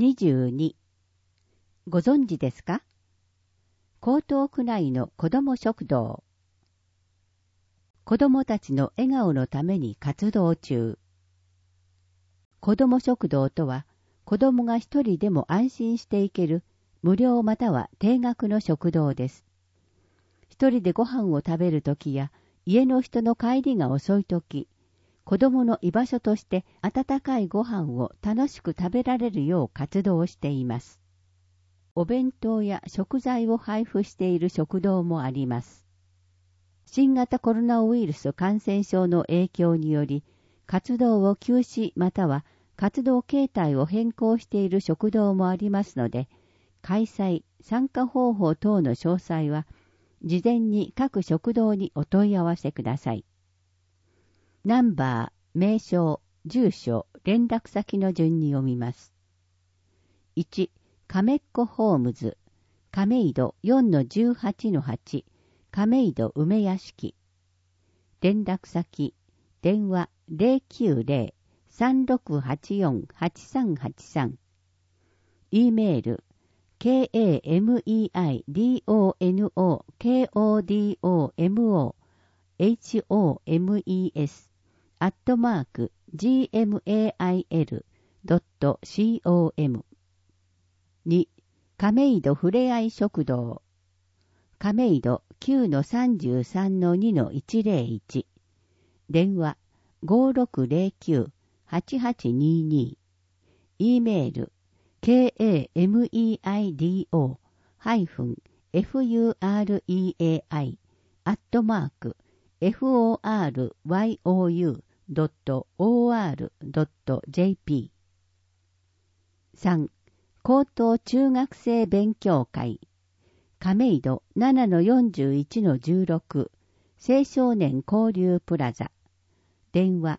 22。ご存知ですか？江東区内の子ども食堂。子どもたちの笑顔のために活動中。子ども食堂とは、子どもが一人でも安心していける無料または低額の食堂です。一人でご飯を食べるときや家の人の帰りが遅いとき、子どもの居場所として温かいご飯を楽しく食べられるよう活動しています。お弁当や食材を配布している食堂もあります。新型コロナウイルス感染症の影響により、活動を休止または活動形態を変更している食堂もありますので、開催、参加方法等の詳細は、事前に各食堂にお問い合わせください。ナンバー、名称、住所、連絡先の順に読みます。1、亀っ子ホームズ、亀戸 4-18-8、亀戸梅屋敷。連絡先、電話 090-3684-8383。E メール、kameidōkodomohomes@gmail.com。 2. 亀戸ふれあい食堂。亀戸 9-33-2-101。電話 5609-8822。E メール、kameidō-fureai@foryu.or.jp。 3. 高等中学生勉強会。亀戸 7-41-16 青少年交流プラザ。電話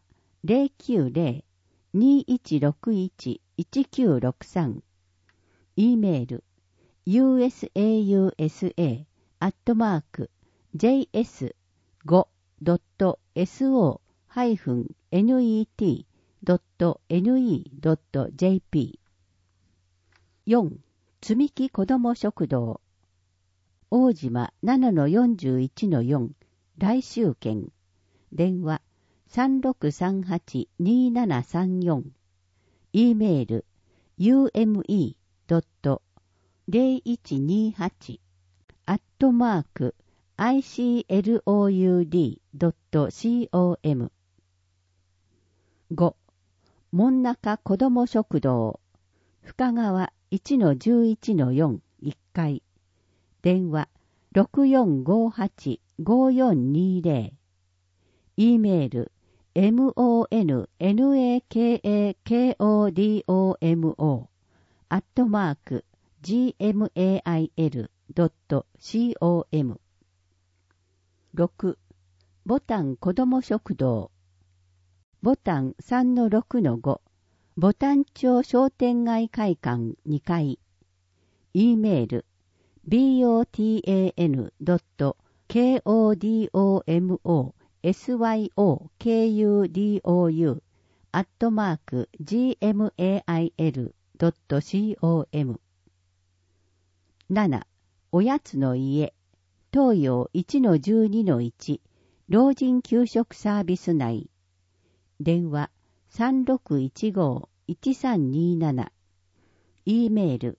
090-2161-1963。E メール usaus-so-net.ne.jp。 4. 積み木子ども食堂。大島 7-41-4 来週券。電話 3638-2734。E メール ume.0128-icloud.com。 5. 門中子ども食堂。深川 1-11-4 1階。電話 6458-5420。E メール monakakodomo@gmail.com。 6. ボタン子ども食堂。ボタン 3-6-5 ボタン町商店街会館2階。E メール botan.kodomosyu@gmail.com。 7. おやつの家。東洋 1-12-1 老人給食サービス内。電話 3615-1327。E メール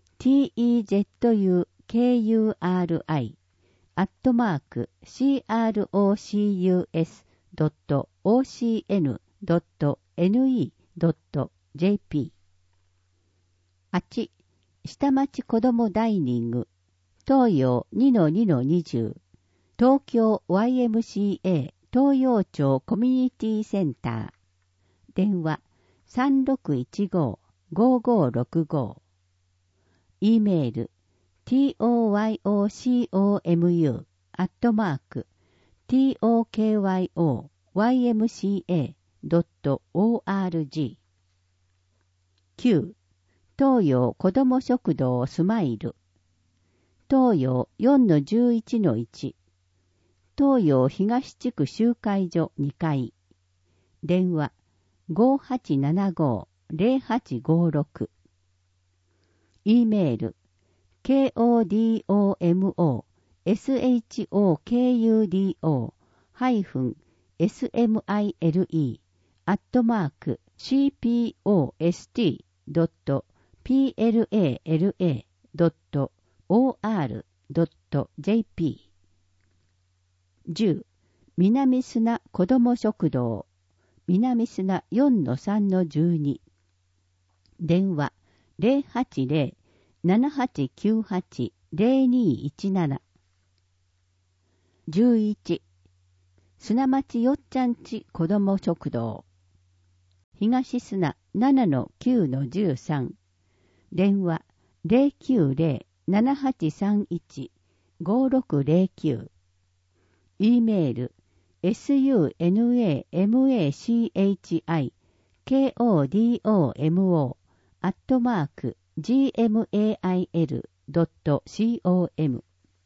tezukuri@crocus.ocn.ne.jp。 8. 下町子どもダイニング。東洋 2-2-20 東京 YMCA 東洋町コミュニティセンター。電話 3615-5565。E メール toyocommca.org。 9. 東洋子ども食堂スマイル。東洋 4-11-1 東洋東地区集会所2階。電話 5875-0856。 E メール、kodomoshokudo@smile.post.pla.or.jp。 10. 南砂子ども食堂、南砂 4-3-12。電話 080-7898-0217。11. 砂町よっちゃんち子ども食堂、東砂 7-9-13。電話 090-7831-5609。E メール、sunamachicomo@gmail.com。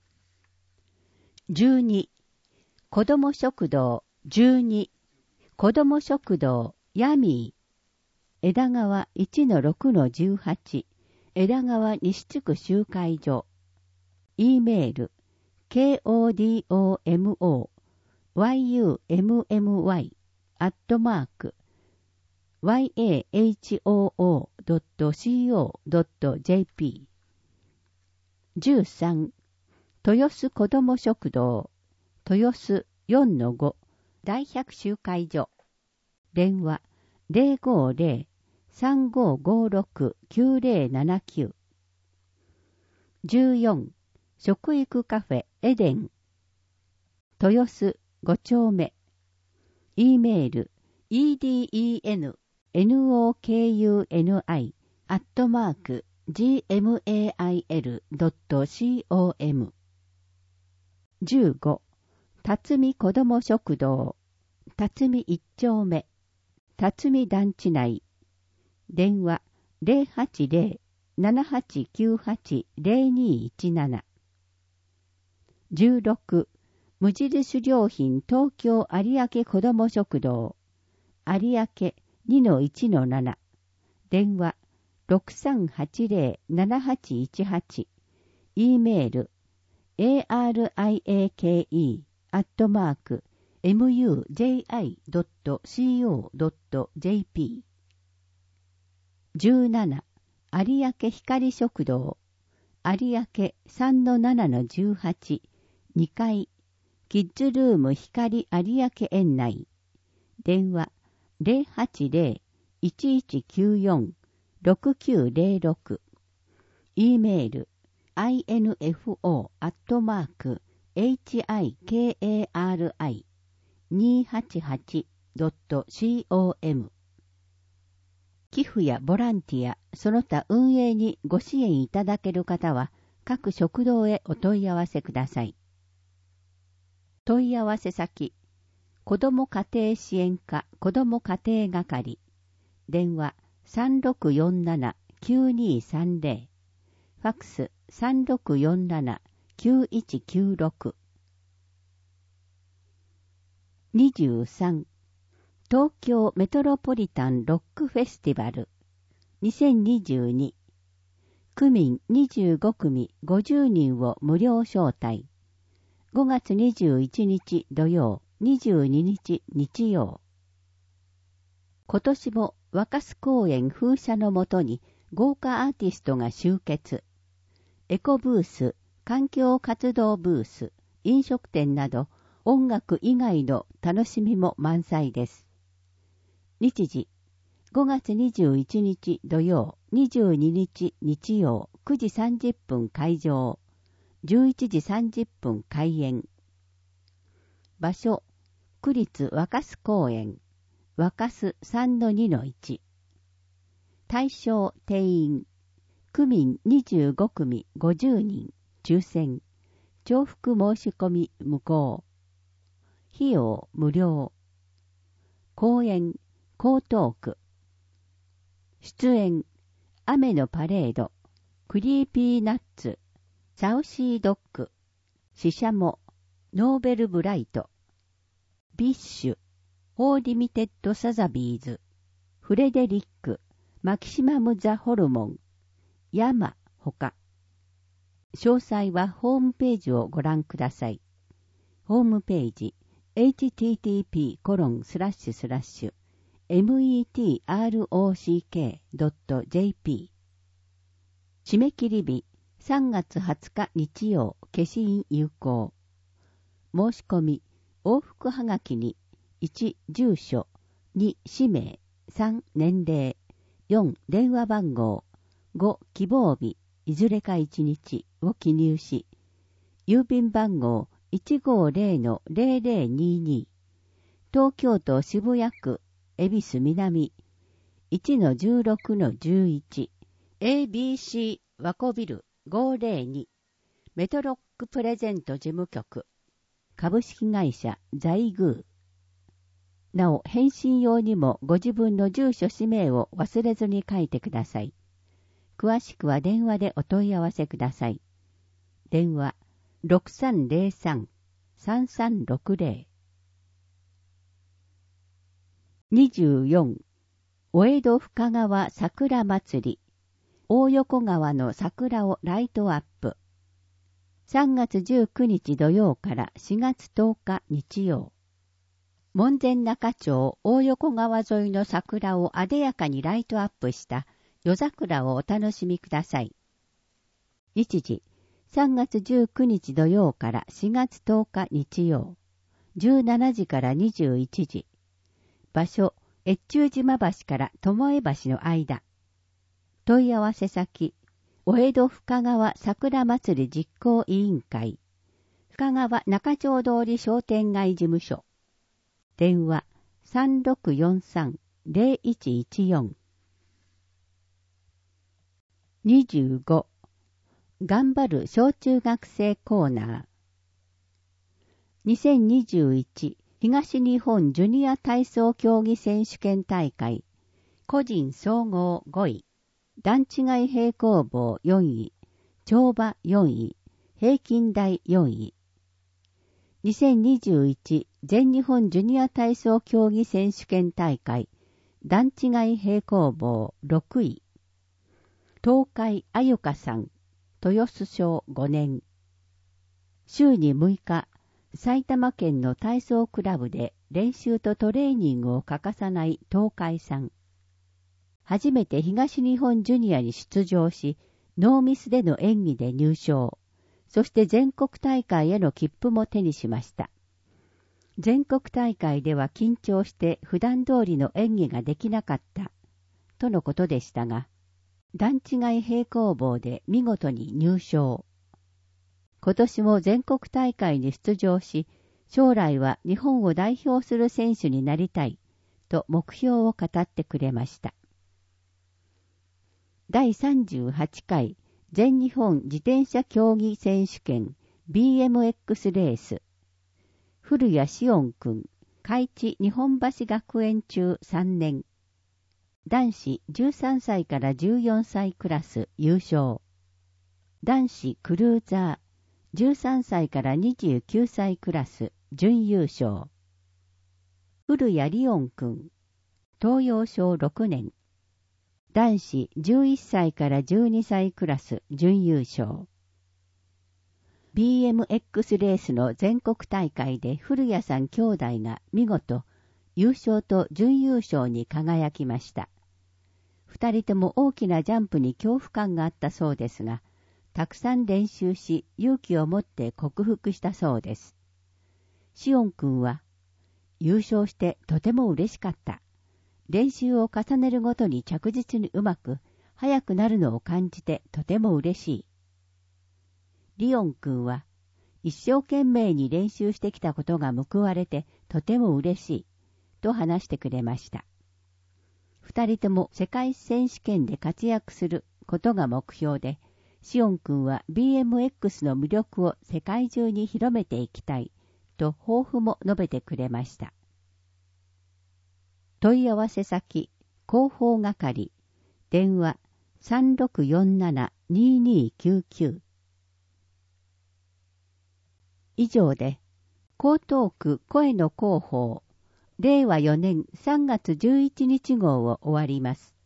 12. 子ども食堂12、子ども食堂ヤミー、枝川 1-6-18、枝川西地区集会所。 E メール、kodomyumoi@yahoo.co.jp。 13. 豊洲子ども食堂、豊洲 4-5 大百集会所。電話 050-3556-9079。 14. 食育カフェエデン、豊洲5丁目。 E メール、edeni@gmail.com。 15. 辰巳子ども食堂、辰巳1丁目、辰巳団地内。電話 080-7898-0217。 16. 無印良品東京有明子ども食堂、有明 2-1-7。電話 6380-7818。 E メール、ariake@muji.co.jp。 17. 有明光食堂、有明 3-7-18、2階、キッズルーム光有明園内。電話 080-1194-6906。 E メール、info@hikari288.com。 寄付やボランティア、その他運営にご支援いただける方は、各食堂へお問い合わせください。問い合わせ先、子ども家庭支援課子ども家庭係。電話 3647-9230。ファックス 3647-9196。 23. 東京メトロポリタンロックフェスティバル2022。区民25組50人を無料招待。5月21日土曜、22日日曜。今年も若洲公園風車のもとに豪華アーティストが集結。エコブース、環境活動ブース、飲食店など音楽以外の楽しみも満載です。日時、5月21日土曜、22日日曜、9時30分開場、11時30分開演。場所、区立若洲公園、若洲 3-2-1。対象定員、区民25組50人、抽選、重複申し込み無効。費用無料。公演、江東区。出演、雨のパレード、クリーピーナッツ、サウシードッグ、シシャモ、ノーベルブライト、ビッシュ、フォーリミテッドサザビーズ、フレデリック、マキシマムザホルモン、ヤマ、 ほか。詳細はホームページをご覧ください。ホームページ http://metrock.jp 締め切り日3月20日日曜消印有効。申し込み往復はがきに1住所2氏名3年齢4電話番号5希望日いずれか1日を記入し、郵便番号 150-0022 東京都渋谷区恵比寿南 1-16-11 ABC ワコビル502メトロックプレゼント事務局株式会社在宮。なお、返信用にもご自分の住所氏名を忘れずに書いてください。詳しくは電話でお問い合わせください。電話 6303-3360 24. お江戸深川桜祭り大横川の桜をライトアップ。3月19日土曜から4月10日日曜。門前仲町大横川沿いの桜を艶やかにライトアップした夜桜をお楽しみください。日時、3月19日土曜から4月10日日曜。17時から21時。場所、越中島橋から巴橋の間。問い合わせ先、お江戸深川桜祭り実行委員会。深川中町通り商店街事務所。電話 3643-0114 25. 頑張る小中学生コーナー2021東日本ジュニア体操競技選手権大会個人総合5位段違い平行棒4位跳馬4位平均台4位2021全日本ジュニア体操競技選手権大会段違い平行棒6位東海あゆかさん豊洲小5年週に6日埼玉県の体操クラブで練習とトレーニングを欠かさない東海さん初めて東日本ジュニアに出場しノーミスでの演技で入賞そして全国大会への切符も手にしました。全国大会では緊張して普段通りの演技ができなかったとのことでしたが、段違い平行棒で見事に入賞。今年も全国大会に出場し、将来は日本を代表する選手になりたいと目標を語ってくれました。第38回全日本自転車競技選手権 BMX レース古谷志音くん海地日本橋学園中3年男子13歳から14歳クラス優勝男子クルーザー13歳から29歳クラス準優勝古谷リオンくん東洋小6年男子11歳から12歳クラス準優勝。BMX レースの全国大会で古谷さん兄弟が見事優勝と準優勝に輝きました。二人とも大きなジャンプに恐怖感があったそうですが、たくさん練習し勇気を持って克服したそうです。シオン君は、優勝してとても嬉しかった。練習を重ねるごとに着実にうまく、速くなるのを感じてとても嬉しい。リオン君は、一生懸命に練習してきたことが報われてとても嬉しい、と話してくれました。二人とも世界選手権で活躍することが目標で、シオン君は BMX の魅力を世界中に広めていきたい、と抱負も述べてくれました。問い合わせ先、広報係、電話 3647-2299 以上で、江東区声の広報、令和4年3月11日号を終わります。